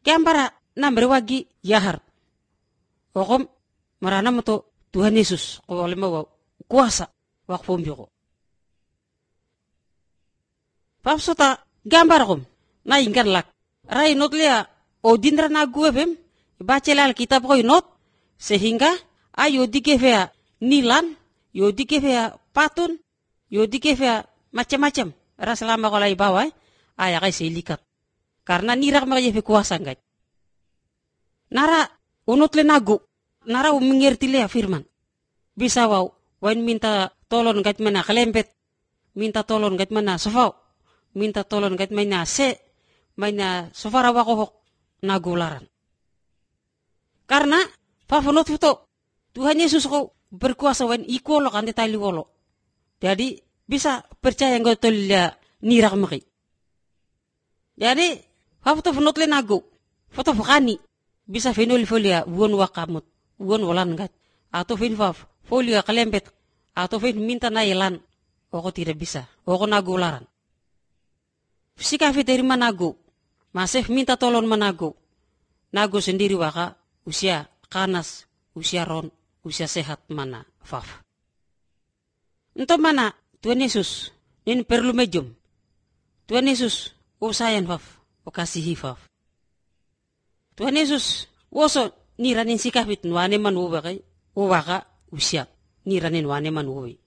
Kiambara nambre wagi yahar. Okom marana moto Tuhan Yesus ko wale mawa kuasa wak pombiko. Papsota gambar kom na ingkan lak. Rai not lia odindra na guebem baca Alkitab ko not sehingga ayo dikefea nilan, yo dikefea patun, yo dikefea macam-macam. Raselama ko lai bawai aya kai selikat. Karena nirak maka kuasa ngat. Nara unut le nagu, nara mengerti le firman. Bisa wau, wain minta tolon gat mana kelempet, minta tolon gat mana sofau, minta tolon gat mana se, mana sofara wakohok nagu laran. Karena fafonot foto Tuhan Yesus ko berkuasa wain ikolo kan tali wolo. Jadi bisa percaya nggak tolia nirak maki. Jadi foto fonot le nagu, foto fokani bisa fenol folia won wakamut, won walan gat. Atau fin faf folia kelempet atau fin minta nailan oko tidak bisa oko nagu laran fisika dari manago masih minta tolong manago nago sendiri waka usia kanas usia ron usia sehat mana faf untuk mana Tuhan Yesus ini perlu mejum Tuhan Yesus usayan faf o kasihi faf Tuhan Yesus woso niranin sikafit nuane man ubakai Waka usia ni ranin wane man uwi.